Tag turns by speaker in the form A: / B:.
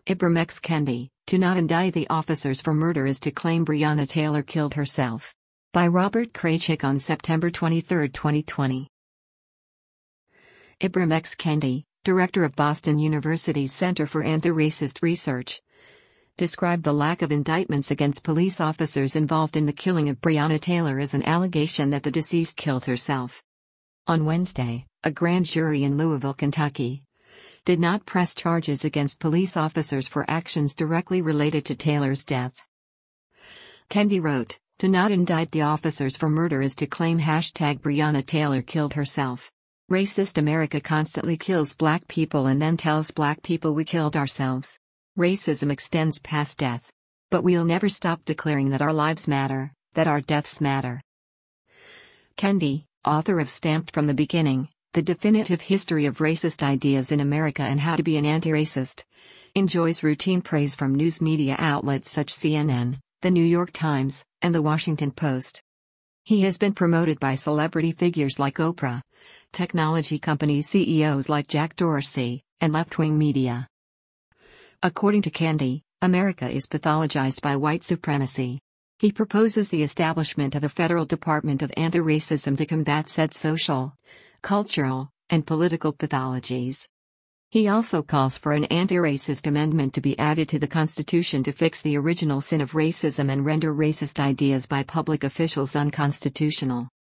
A: Ibram X. Kendi, to not indict the officers for murder is to claim Breonna Taylor killed herself. By Robert Kraychik on September 23, 2020. Ibram X. Kendi, director of Boston University's Center for Anti-Racist Research, described the lack of indictments against police officers involved in the killing of Breonna Taylor as an allegation that the deceased killed herself. On Wednesday, a grand jury in Louisville, Kentucky, did not press charges against police officers for actions directly related to Taylor's death. Kendi wrote, "To not indict the officers for murder is to claim #Breonna Taylor killed herself. Racist America constantly kills black people and then tells black people we killed ourselves. Racism extends past death. But we'll never stop declaring that our lives matter, that our deaths matter." Kendi, author of Stamped from the Beginning, The Definitive History of Racist Ideas in America and How to Be an Anti-Racist, enjoys routine praise from news media outlets such as CNN, The New York Times, and The Washington Post. He has been promoted by celebrity figures like Oprah, technology company CEOs like Jack Dorsey, and left-wing media. According to Kendi, America is pathologized by white supremacy. He proposes the establishment of a federal Department of Anti-Racism to combat said social, cultural, and political pathologies. He also calls for an anti-racist amendment to be added to the Constitution to fix the original sin of racism and render racist ideas by public officials unconstitutional.